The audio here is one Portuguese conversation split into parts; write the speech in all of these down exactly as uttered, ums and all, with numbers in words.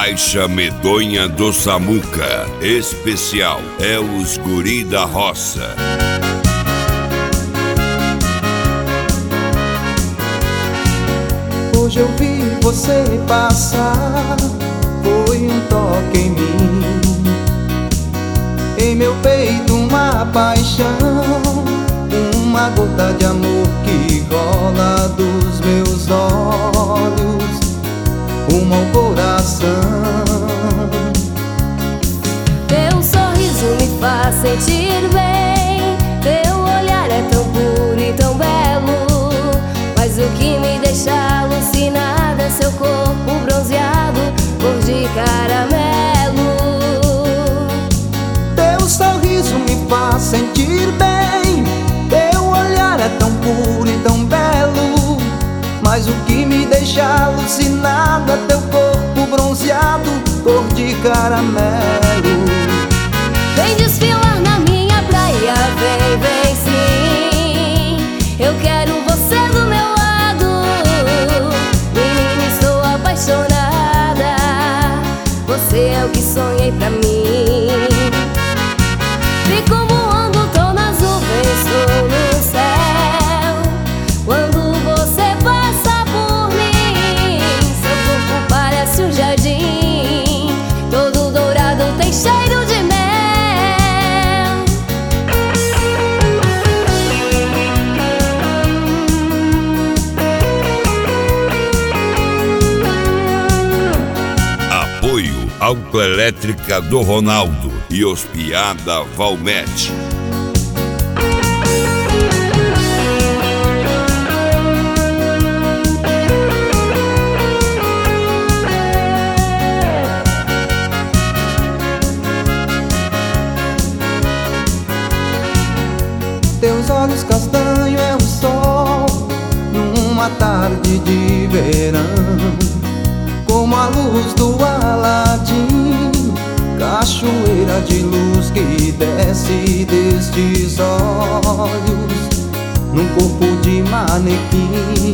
Baixa Medonha do Samuca. Especial é os Guri da Roça. Hoje eu vi você passar, foi um toque em mim, em meu peito uma paixão, uma gota de amor que rola dos meus olhos, rumo ao coração. Teu sorriso me faz sentir bem, teu olhar é tão puro e tão belo, mas o que me deixa alucinada é seu corpo bronzeado, cor de caramelo. Teu sorriso me faz sentir bem, teu olhar é tão puro e tão belo, mas o que me deixa alucinado é teu corpo bronzeado, cor de caramelo. Vem desfilar na minha praia, vem, vem sim, eu quero você do meu lado. Menina, estou apaixonada, você é o que sonhei pra mim. Fico voando, tô nas nuvens, tô no céu, quando você passa por mim. Seu corpo parece um jardim, todo dourado, tem cheiro de mel. Apoio Autoelétrica do Ronaldo e Hospiada Valmete. Teus olhos castanhos é o sol numa tarde de verão, como a luz do Aladim, cachoeira de luz que desce destes olhos num corpo de manequim.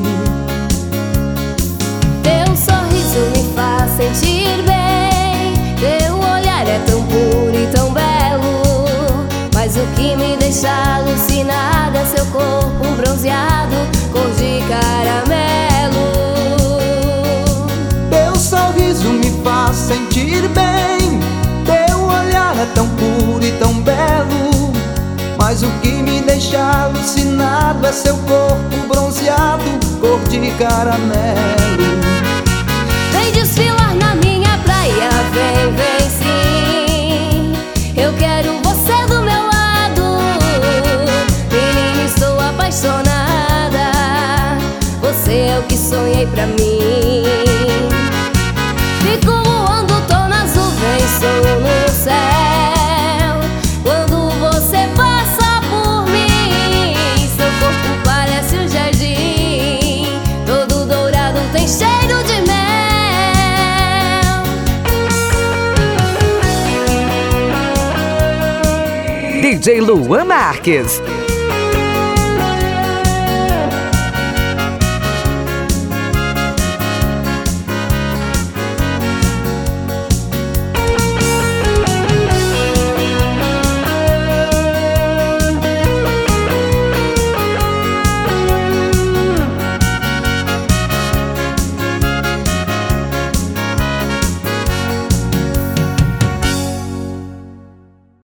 Teu sorriso me faz sentir bem, teu olhar é tão puro e tão belo, mas o que me deixa alucinada é seu corpo bronzeado, cor de caramelo. Teu sorriso me faz sentir bem, teu olhar é tão puro e tão belo, mas o que me deixa alucinado é seu corpo bronzeado, cor de caramelo. Vem desfilar na minha praia, vem, vem sim, eu quero você do meu lado. Menina, estou apaixonada, você é o que sonhei pra mim. Fico voando, tô nas nuvens, sou no céu, quando você passa por mim. Seu corpo parece um jardim, todo dourado, tem cheiro de mel. D J Luan Marques,